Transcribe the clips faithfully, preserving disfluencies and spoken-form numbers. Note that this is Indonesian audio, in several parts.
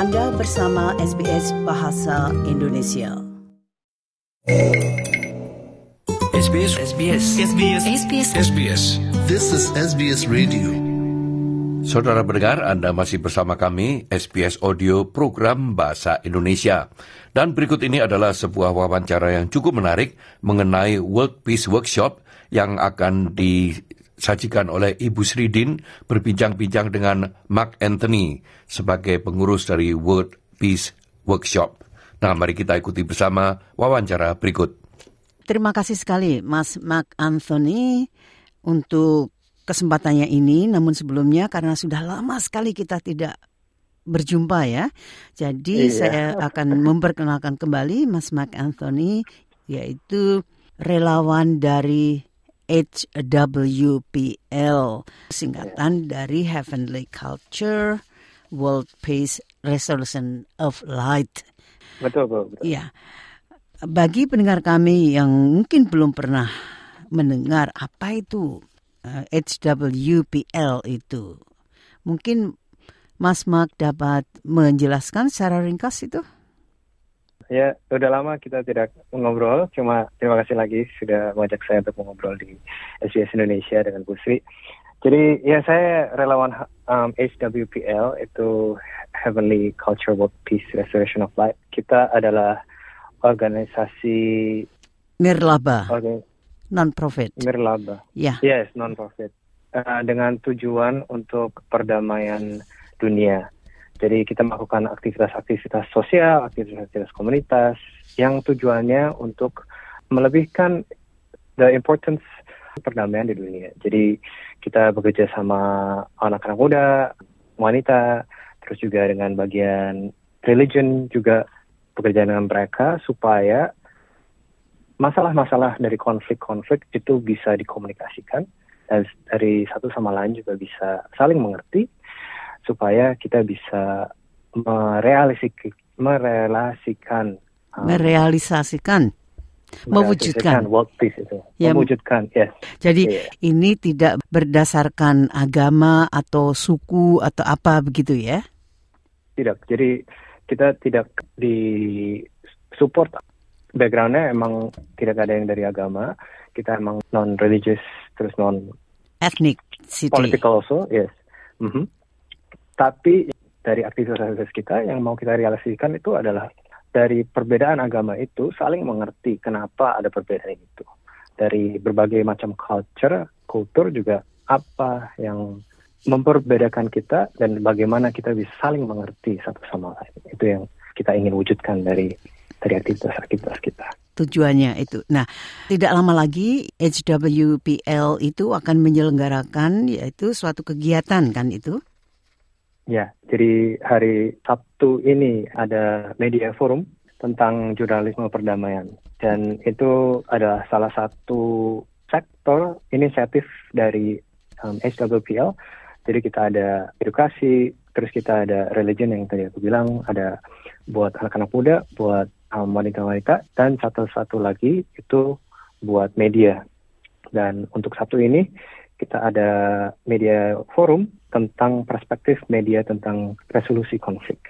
Anda bersama S B S Bahasa Indonesia. S B S, S B S, S B S, S B S, S B S. This is S B S Radio. Saudara pendengar, Anda masih bersama kami, S B S Audio Program Bahasa Indonesia. Dan berikut ini adalah sebuah wawancara yang cukup menarik mengenai World Peace Workshop yang akan disajikan oleh Ibu Sridin berbincang-bincang dengan Mark Anthony sebagai pengurus dari World Peace Workshop. Nah, mari kita ikuti bersama wawancara berikut. Terima kasih sekali Mas Mark Anthony untuk kesempatannya ini, namun sebelumnya karena sudah lama sekali kita tidak berjumpa ya, jadi iya. Saya akan memperkenalkan kembali Mas Mark Anthony, yaitu relawan dari H W P L, singkatan dari Heavenly Culture World Peace Resolution of Light. Betul, betul. betul. Ya, bagi pendengar kami yang mungkin belum pernah mendengar apa itu H W P L itu, mungkin Mas Mark dapat menjelaskan secara ringkas itu? Ya, udah lama kita tidak ngobrol, cuma terima kasih lagi sudah mengajak saya untuk mengobrol di S B S Indonesia dengan Bu Sri. Jadi ya, saya relawan um, H W P L, itu Heavenly Culture World Peace Restoration of Light. Kita adalah organisasi nirlaba. Organ- Non-profit. Nirlaba. Ya. Yeah. Yes, non-profit. Uh, dengan tujuan untuk perdamaian dunia. Jadi kita melakukan aktivitas-aktivitas sosial, aktivitas-aktivitas komunitas yang tujuannya untuk melebihkan the importance perdamaian di dunia. Jadi kita bekerja sama anak-anak muda, wanita, terus juga dengan bagian religion juga bekerja dengan mereka supaya masalah-masalah dari konflik-konflik itu bisa dikomunikasikan dan dari satu sama lain juga bisa saling mengerti supaya kita bisa merealisik- merelasikan merealisasikan mewujudkan world peace itu ya, mewujudkan yes. Jadi yeah. Ini tidak berdasarkan agama atau suku atau apa begitu ya? Tidak. Jadi kita tidak di support. Backgroundnya emang tidak ada yang dari agama, kita emang non-religious, terus non-ethnic, political also, yes. Mm-hmm. Tapi dari aktivitas kita yang mau kita realisasikan itu adalah dari perbedaan agama itu saling mengerti kenapa ada perbedaan itu. Dari berbagai macam culture, kultur juga apa yang memperbedakan kita dan bagaimana kita bisa saling mengerti satu sama lain. Itu yang kita ingin wujudkan dari dari aktivitas-aktivitas kita. Tujuannya itu. Nah, tidak lama lagi H W P L itu akan menyelenggarakan yaitu suatu kegiatan kan itu? Ya, jadi hari Sabtu ini ada media forum tentang jurnalisme perdamaian. Dan itu adalah salah satu sektor inisiatif dari um, H W P L. Jadi kita ada edukasi, terus kita ada religion yang tadi aku bilang, ada buat anak-anak muda, buat um, wanita-wanita, dan satu-satu lagi itu buat media. Dan untuk Sabtu ini kita ada media forum tentang perspektif media tentang resolusi konflik.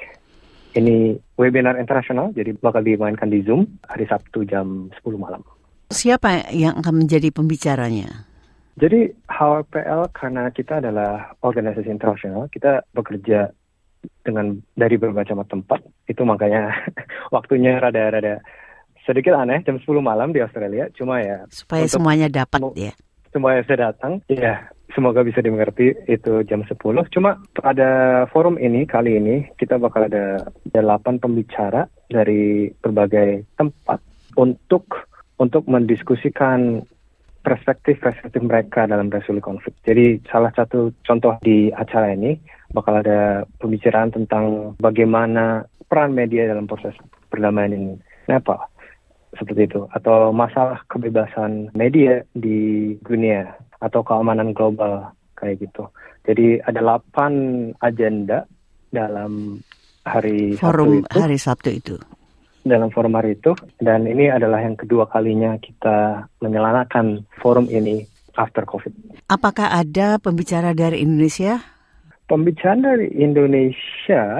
Ini webinar internasional, jadi bakal dimainkan di Zoom hari Sabtu jam sepuluh malam. Siapa yang akan menjadi pembicaranya? Jadi H W P L karena kita adalah organisasi internasional, kita bekerja dengan dari berbagai macam tempat. Itu makanya waktunya rada-rada sedikit aneh jam sepuluh malam di Australia. Cuma ya supaya semuanya dapat sem- ya. Semuanya bisa datang. Ya, semoga bisa dimengerti itu jam sepuluh. Cuma pada forum ini kali ini kita bakal ada delapan pembicara dari berbagai tempat untuk untuk mendiskusikan perspektif-perspektif mereka dalam resolusi konflik. Jadi salah satu contoh di acara ini bakal ada pembicaraan tentang bagaimana peran media dalam proses perdamaian ini. Kenapa? Seperti itu. Atau masalah kebebasan media di dunia atau keamanan global kayak gitu. Jadi ada delapan agenda dalam hari forum Sabtu itu. hari Sabtu itu. Dalam forum hari itu, dan ini adalah yang kedua kalinya kita menyelanakan forum ini after COVID. Apakah ada pembicara dari Indonesia? Pembicara dari Indonesia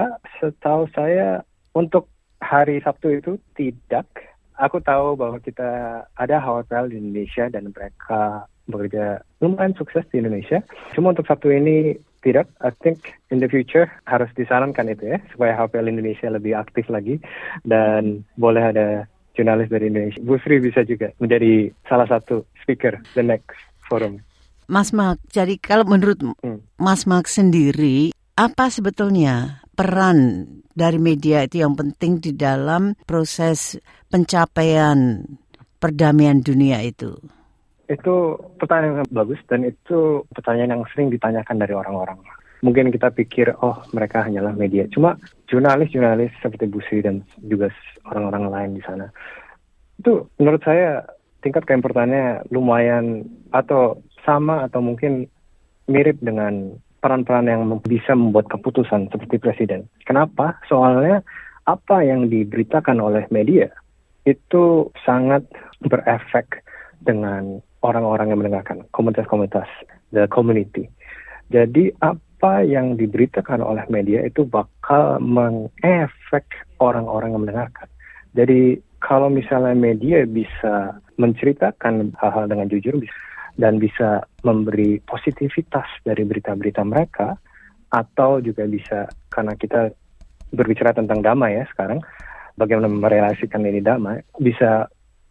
setahu saya untuk hari Sabtu itu tidak. Aku tahu bahwa kita ada H W P L di Indonesia dan mereka bekerja lumayan sukses di Indonesia. Cuma untuk Sabtu ini tidak. I think in the future harus disarankan itu ya, supaya H W P L Indonesia lebih aktif lagi dan boleh ada jurnalis dari Indonesia. Bu Sri bisa juga menjadi salah satu speaker the next forum. Mas Mark, jadi kalau menurut hmm. Mas Mark sendiri, apa sebetulnya peran dari media itu yang penting di dalam proses pencapaian perdamaian dunia itu? Itu pertanyaan yang bagus dan itu pertanyaan yang sering ditanyakan dari orang-orang. Mungkin kita pikir, oh mereka hanyalah media. Cuma jurnalis-jurnalis seperti Bu Sri dan juga orang-orang lain di sana. Itu menurut saya tingkat keimportannya lumayan atau sama atau mungkin mirip dengan peran-peran yang bisa membuat keputusan seperti presiden. Kenapa? Soalnya apa yang diberitakan oleh media itu sangat berefek dengan orang-orang yang mendengarkan, komunitas-komunitas, the community. Jadi apa yang diberitakan oleh media itu bakal mengefek orang-orang yang mendengarkan. Jadi kalau misalnya media bisa menceritakan hal-hal dengan jujur dan bisa memberi positivitas dari berita-berita mereka, atau juga bisa, karena kita berbicara tentang damai ya sekarang, bagaimana merelasikan ini damai, bisa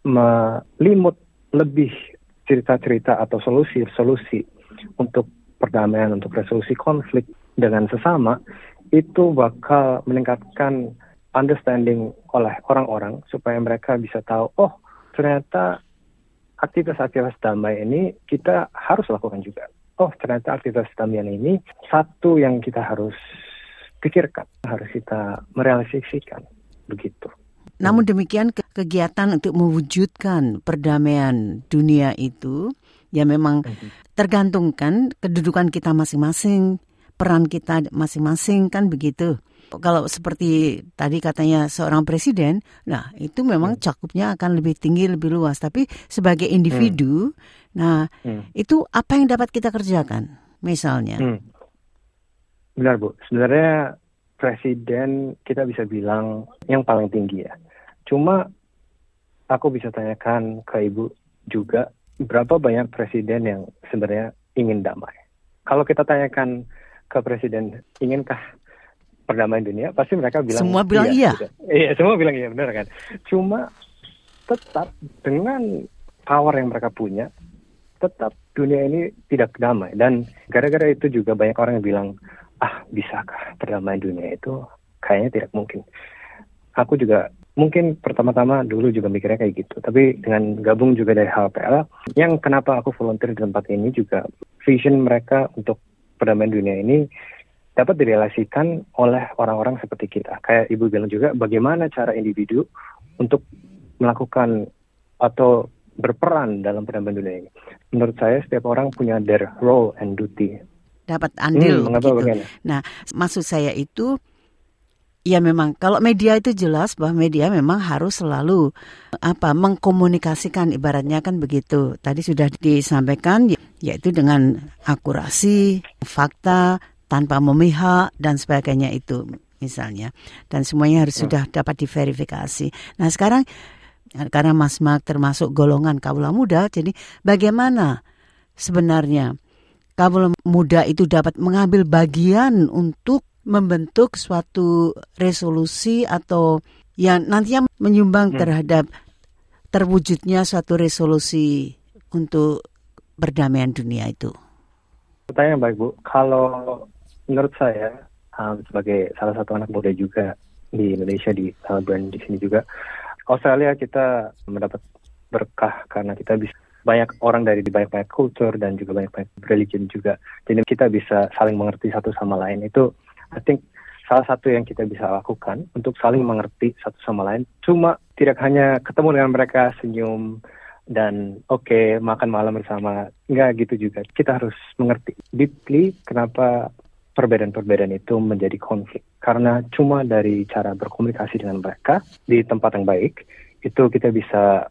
melimut lebih cerita-cerita atau solusi-solusi untuk perdamaian, untuk resolusi konflik dengan sesama, itu bakal meningkatkan understanding oleh orang-orang supaya mereka bisa tahu, oh ternyata aktivitas-aktivitas damai ini kita harus lakukan juga. Oh ternyata aktivitas damai ini satu yang kita harus pikirkan, harus kita merealisasikan, begitu. Namun demikian kegiatan untuk mewujudkan perdamaian dunia itu ya memang tergantungkan kedudukan kita masing-masing, peran kita masing-masing kan begitu. Kalau seperti tadi katanya seorang presiden, nah itu memang cakupnya akan lebih tinggi, lebih luas. Tapi sebagai individu, hmm. nah hmm. itu apa yang dapat kita kerjakan misalnya? Hmm. Benar Bu, sebenarnya presiden kita bisa bilang yang paling tinggi ya. Cuma aku bisa tanyakan ke Ibu juga, berapa banyak presiden yang sebenarnya ingin damai? Kalau kita tanyakan ke presiden, inginkah perdamaian dunia, pasti mereka bilang semua bilang iya. Iya, iya semua bilang iya, benar kan? Cuma tetap dengan power yang mereka punya, tetap dunia ini tidak damai. Dan gara-gara itu juga banyak orang yang bilang, ah bisakah perdamaian dunia itu? Kayaknya tidak mungkin. Aku juga mungkin pertama-tama dulu juga mikirnya kayak gitu. Tapi dengan gabung juga dari H W P L, yang kenapa aku volunteer di tempat ini juga vision mereka untuk perdamaian dunia ini dapat direlasikan oleh orang-orang seperti kita. Kayak Ibu bilang juga, bagaimana cara individu untuk melakukan atau berperan dalam perdamaian dunia ini. Menurut saya, setiap orang punya their role and duty. Dapat andil hmm, gitu. Nah, maksud saya itu, ya memang kalau media itu jelas bahwa media memang harus selalu apa mengkomunikasikan, ibaratnya kan begitu. Tadi sudah disampaikan, yaitu dengan akurasi, fakta, tanpa memihak dan sebagainya itu misalnya. Dan semuanya harus hmm. sudah dapat diverifikasi. Nah sekarang karena Mas Mark termasuk golongan kaula muda, jadi bagaimana sebenarnya kaula muda itu dapat mengambil bagian untuk membentuk suatu resolusi atau yang nantinya menyumbang hmm. terhadap terwujudnya suatu resolusi untuk perdamaian dunia itu? Pertanyaan baik Bu, kalau menurut saya um, sebagai salah satu anak muda juga di Indonesia, di Melbourne, di sini juga, Australia kita mendapat berkah karena kita bisa banyak orang dari banyak-banyak kultur dan juga banyak-banyak religion juga. Jadi kita bisa saling mengerti satu sama lain. Itu I think salah satu yang kita bisa lakukan untuk saling mengerti satu sama lain. Cuma tidak hanya ketemu dengan mereka, senyum, dan oke okay, makan malam bersama. Enggak gitu juga. Kita harus mengerti deeply kenapa perbedaan-perbedaan itu menjadi konflik. Karena cuma dari cara berkomunikasi dengan mereka di tempat yang baik, itu kita bisa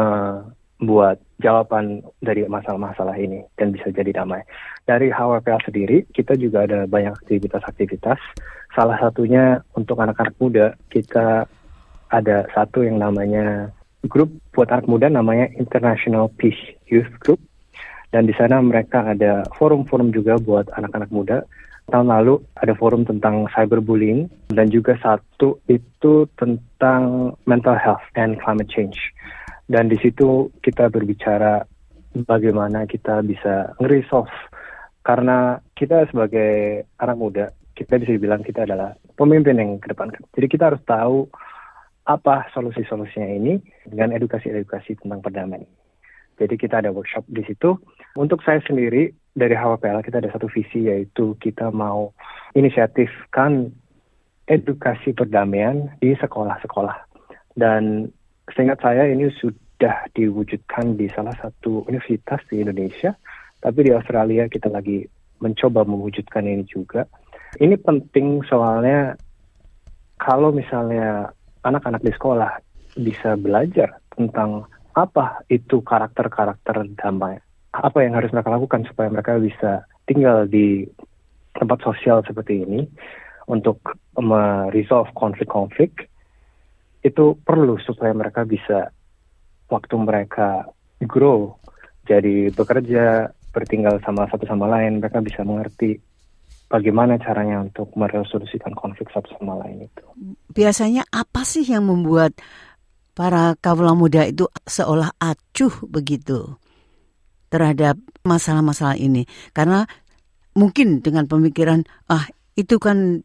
membuat jawaban dari masalah-masalah ini dan bisa jadi damai. Dari H W P L sendiri, kita juga ada banyak aktivitas-aktivitas Salah satunya untuk anak-anak muda, kita ada satu yang namanya grup buat anak muda namanya International Peace Youth Group. Dan di sana mereka ada forum-forum juga buat anak-anak muda. Tahun lalu ada forum tentang cyberbullying dan juga satu itu tentang mental health and climate change. Dan di situ kita berbicara bagaimana kita bisa nge-resolve. Karena kita sebagai anak muda, kita bisa dibilang kita adalah pemimpin yang ke depan. Jadi kita harus tahu apa solusi-solusinya ini dengan edukasi-edukasi tentang perdamaian. Jadi kita ada workshop di situ. Untuk saya sendiri, dari H W P L kita ada satu visi, yaitu kita mau inisiatifkan edukasi perdamaian di sekolah-sekolah. Dan seingat saya ini sudah diwujudkan di salah satu universitas di Indonesia, tapi di Australia kita lagi mencoba mewujudkan ini juga. Ini penting soalnya kalau misalnya anak-anak di sekolah bisa belajar tentang apa itu karakter-karakter damai, apa yang harus mereka lakukan supaya mereka bisa tinggal di tempat sosial seperti ini untuk meresolve konflik-konflik, itu perlu supaya mereka bisa waktu mereka grow, jadi bekerja, bertinggal sama satu sama lain, mereka bisa mengerti bagaimana caranya untuk meresolusikan konflik satu sama lain itu. Biasanya apa sih yang membuat para kaula muda itu seolah acuh begitu terhadap masalah-masalah ini? Karena mungkin dengan pemikiran, ah itu kan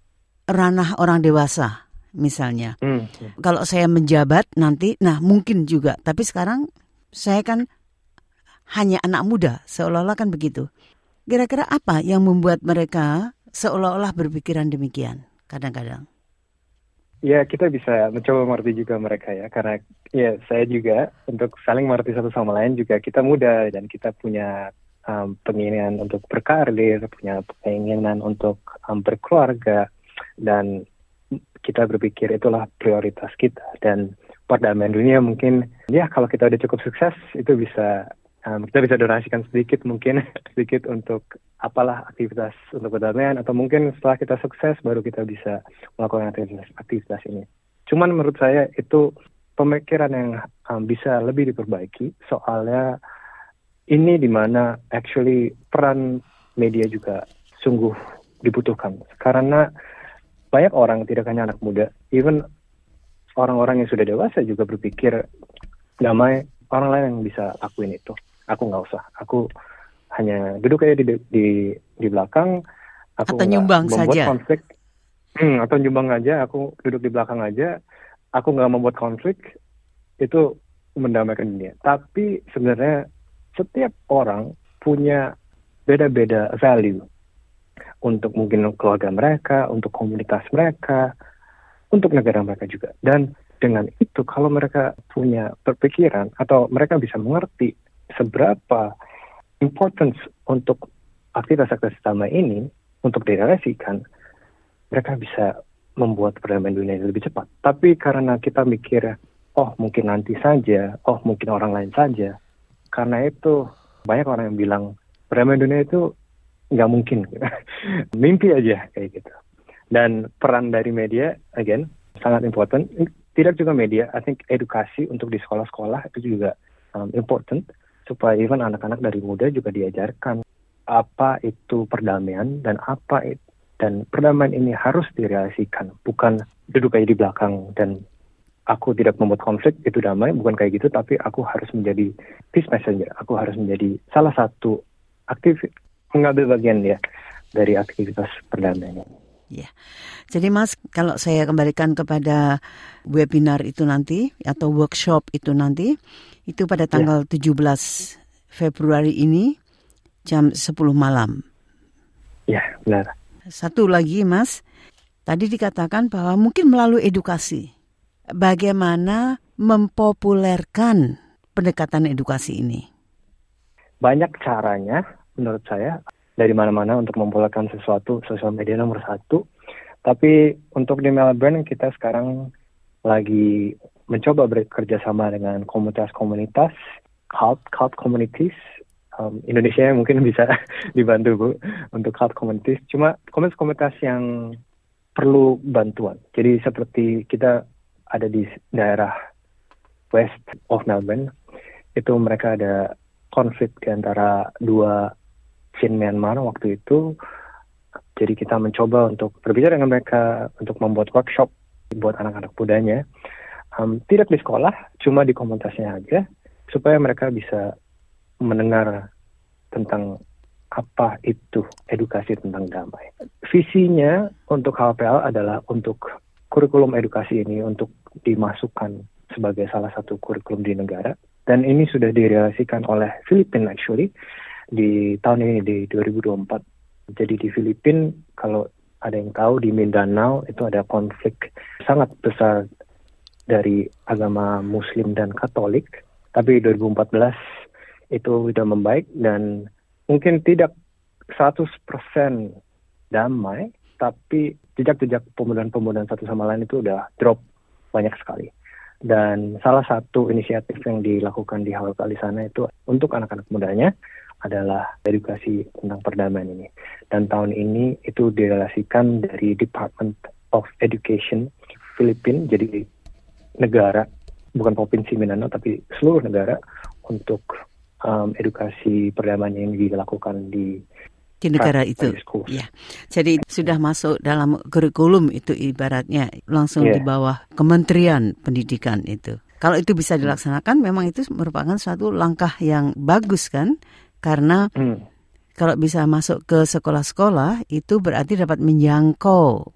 ranah orang dewasa misalnya. Hmm. Kalau saya menjabat nanti, nah mungkin juga. Tapi sekarang saya kan hanya anak muda, seolah-olah kan begitu. Kira-kira apa yang membuat mereka seolah-olah berpikiran demikian kadang-kadang? Ya, kita bisa mencoba mengerti juga mereka ya, karena ya saya juga untuk saling mengerti satu sama lain juga kita muda dan kita punya um, penginginan untuk berkarir, punya penginginan untuk um, berkeluarga, dan kita berpikir itulah prioritas kita. Dan perdamaian dunia mungkin ya kalau kita udah cukup sukses itu bisa um, kita bisa donasikan sedikit mungkin sedikit untuk apalah aktivitas untuk perdamaian, atau mungkin setelah kita sukses baru kita bisa melakukan aktivitas, aktivitas ini. Cuman menurut saya itu pemikiran yang um, bisa lebih diperbaiki, soalnya ini dimana actually peran media juga sungguh dibutuhkan. Karena banyak orang, tidak hanya anak muda, even orang-orang yang sudah dewasa juga berpikir damai, orang lain yang bisa lakuin itu. Aku nggak usah, aku hanya duduk aja di di di belakang, aku atau nyumbang membuat saja konflik, hmm, atau nyumbang aja, aku duduk di belakang aja, aku nggak membuat konflik, itu mendamaikan dunia. Tapi sebenarnya setiap orang punya beda-beda value untuk mungkin keluarga mereka, untuk komunitas mereka, untuk negara mereka juga. Dan dengan itu kalau mereka punya berpikiran atau mereka bisa mengerti seberapa importance untuk aktivitas-aktivitas damai ini untuk direalisasikan, mereka bisa membuat perdamaian dunia lebih cepat. Tapi karena kita mikir, oh mungkin nanti saja, oh mungkin orang lain saja, karena itu banyak orang yang bilang perdamaian dunia itu nggak mungkin, mimpi aja kayak gitu. Dan peran dari media, again, sangat important. Tidak juga media, I think edukasi untuk di sekolah-sekolah itu juga um, important, supaya even anak-anak dari muda juga diajarkan apa itu perdamaian dan apa itu, dan perdamaian ini harus direalisasikan, bukan duduk aja di belakang dan aku tidak membuat konflik itu damai, bukan kayak gitu, tapi aku harus menjadi peace messenger, aku harus menjadi salah satu aktif mengambil bagian ya dari aktivitas perdamaian. Ya, jadi Mas, kalau saya kembalikan kepada webinar itu nanti atau workshop itu nanti, itu pada tanggal ya. tujuh belas Februari ini jam sepuluh malam. Ya, benar. Satu lagi Mas, tadi dikatakan bahwa mungkin melalui edukasi, bagaimana mempopulerkan pendekatan edukasi ini? Banyak caranya menurut saya, dari mana-mana untuk mempopulerkan sesuatu, sosial media nomor satu. Tapi untuk di Melbourne kita sekarang lagi mencoba bekerja sama dengan komunitas-komunitas, cult, cult communities. Um, Indonesia mungkin bisa dibantu Bu untuk cult communities. Cuma komunitas-komunitas yang perlu bantuan. Jadi seperti kita ada di daerah west of Melbourne, itu mereka ada konflik di antara dua Chin Myanmar waktu itu. Jadi kita mencoba untuk berbicara dengan mereka untuk membuat workshop buat anak-anak mudanya. Um, tidak di sekolah, cuma di komunitasnya aja, supaya mereka bisa mendengar tentang apa itu edukasi tentang damai. Visinya untuk H P L adalah untuk kurikulum edukasi ini untuk dimasukkan sebagai salah satu kurikulum di negara. Dan ini sudah direalisasikan oleh Filipina actually di tahun ini, di dua ribu dua puluh empat. Jadi di Filipina, kalau ada yang tahu, di Mindanao itu ada konflik sangat besar dari agama Muslim dan Katolik. Tapi dua ribu empat belas itu sudah membaik dan mungkin tidak seratus persen damai, tapi jejak-jejak pemudahan-pemudahan satu sama lain itu udah drop banyak sekali. Dan salah satu inisiatif yang dilakukan di H P L di sana itu untuk anak-anak mudanya adalah edukasi tentang perdamaian ini. Dan tahun ini itu direlasikan dari Department of Education Filipina, jadi negara, bukan provinsi Mindanao, tapi seluruh negara untuk um, edukasi perdamaian yang dilakukan di di negara itu. Ya. Jadi sudah masuk dalam kurikulum itu ibaratnya langsung yeah. di bawah Kementerian Pendidikan itu. Kalau itu bisa dilaksanakan, memang itu merupakan suatu langkah yang bagus kan? Karena hmm. kalau bisa masuk ke sekolah-sekolah, itu berarti dapat menjangkau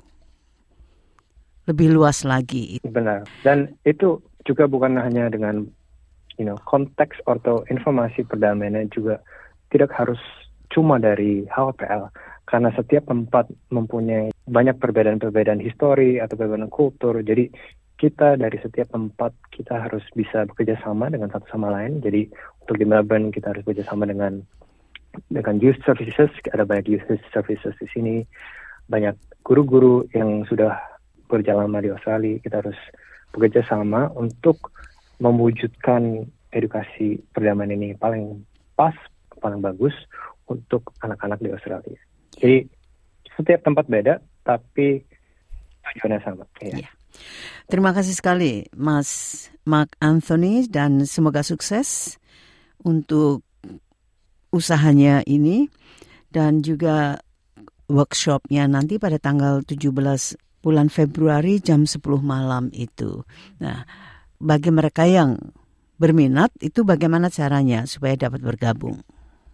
lebih luas lagi. Benar. Dan itu juga bukan hanya dengan you know, konteks atau informasi perdamaian, juga tidak harus cuma dari H P L. Karena setiap tempat mempunyai banyak perbedaan-perbedaan histori atau perbedaan kultur. Jadi kita dari setiap tempat kita harus bisa bekerja sama dengan satu sama lain. Jadi untuk di Melbourne kita harus bekerja sama dengan dengan youth services. Ada banyak youth services di sini, banyak guru-guru yang sudah berjalan lama di Australia. Kita harus bekerja sama untuk mewujudkan edukasi perdamaian ini paling pas, paling bagus untuk anak-anak di Australia. Jadi setiap tempat beda, tapi tujuannya sama. Ya. Yeah. Terima kasih sekali Mas Mark Anthony dan semoga sukses untuk usahanya ini dan juga workshopnya nanti pada tanggal tujuh belas bulan Februari jam sepuluh malam itu. Nah, bagi mereka yang berminat itu bagaimana caranya supaya dapat bergabung?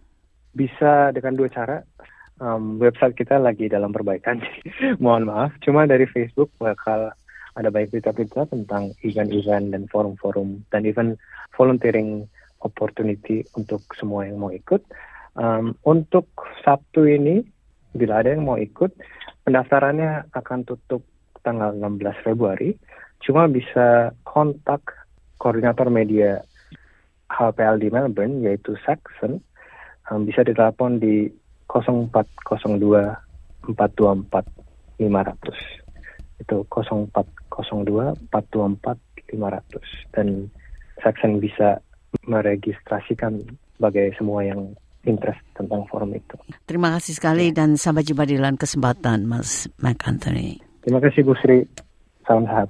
Bisa dengan dua cara. Um, website kita lagi dalam perbaikan, mohon maaf. Cuma dari Facebook bakal ada banyak berita-berita tentang event-event dan forum-forum dan even volunteering opportunity untuk semua yang mau ikut. Um, untuk Sabtu ini, bila ada yang mau ikut, pendaftarannya akan tutup tanggal enam belas Februari. Cuma bisa kontak koordinator media H P L di Melbourne, yaitu Saxon. Um, bisa ditelepon di nol empat nol dua empat dua empat lima nol nol. Itu nol empat nol dua empat dua empat lima nol nol. Dan Saxon bisa meregistrasikan bagi semua yang interest tentang forum itu. Terima kasih sekali dan sampai jumpa di lain kesempatan, Mas Mark Anthony. Terima kasih Bu Sri. Salam sehat.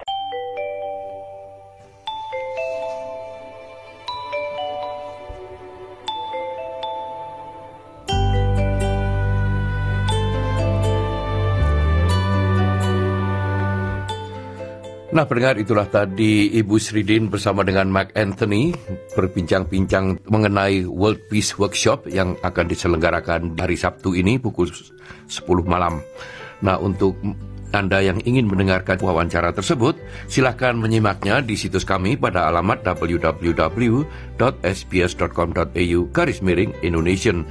Nah, pendengar, itulah tadi Ibu Sridin bersama dengan Mark Anthony berbincang-bincang mengenai World Peace Workshop yang akan diselenggarakan hari Sabtu ini pukul sepuluh malam. Nah, untuk Anda yang ingin mendengarkan wawancara tersebut, silakan menyimaknya di situs kami pada alamat w w w dot s b s dot com dot a u garis miring Indonesian.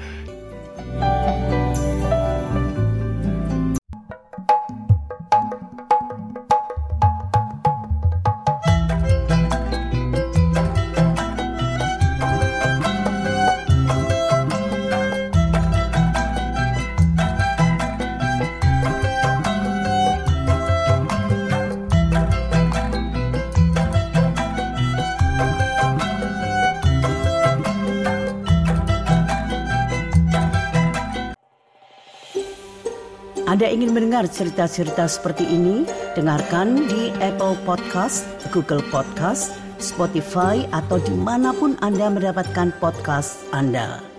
Anda ingin mendengar cerita-cerita seperti ini, dengarkan di Apple Podcast, Google Podcast, Spotify, atau dimanapun Anda mendapatkan podcast Anda.